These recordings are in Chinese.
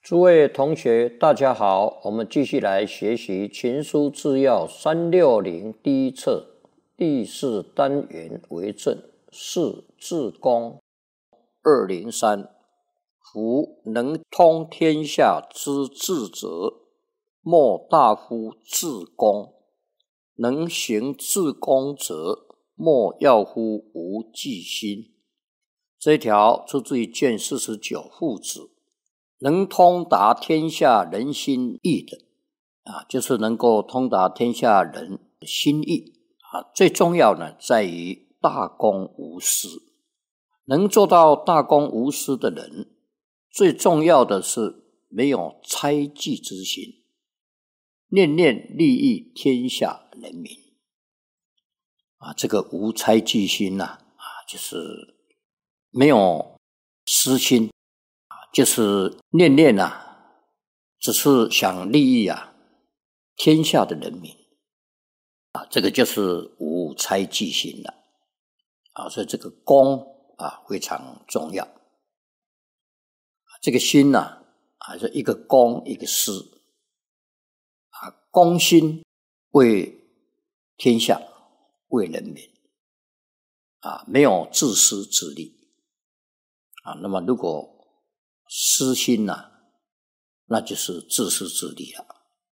诸位同学大家好，我们继续来学习群书治要360第一册第4单元为正是治公203。夫能通天下之治者，莫大乎治公；能行治公者，莫要乎无忌心。这一条出自于卷49父子。能通达天下人心意的就是能够通达天下人心意最重要呢在于大公无私。能做到大公无私的人，最重要的是没有猜忌之心，念念利益天下人民这个无猜忌心就是没有私心，就是念念只是想利益天下的人民这个就是无猜忌心了所以这个公非常重要。这个心是一个公一个私公心为天下为人民没有自私自利那么如果私心那就是自私自利了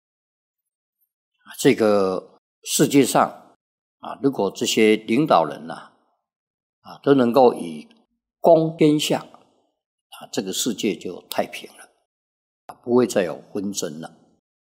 这个世界上如果这些领导人都能够以公天下这个世界就太平了不会再有纷争了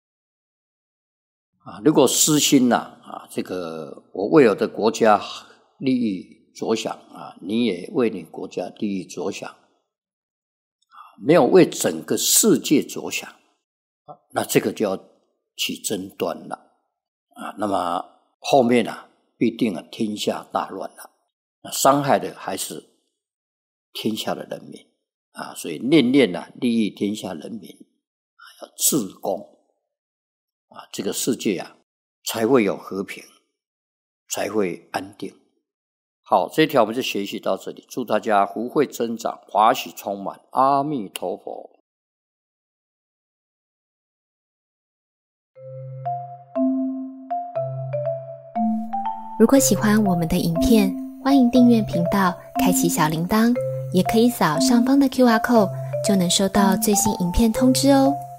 如果私心这个我为我的国家利益着想你也为你国家利益着想，没有为整个世界着想那这个就要起争端了那么后面必定天下大乱了那伤害的还是天下的人民所以念念利益天下人民要治公这个世界才会有和平，才会安定。好，这一条我们就学习到这里，祝大家福慧增长，华喜充满，阿弥陀佛。 如果喜欢我们的影片，欢迎订阅频道，开启小铃铛，也可以扫上方的 QR code， 就能收到最新影片通知哦。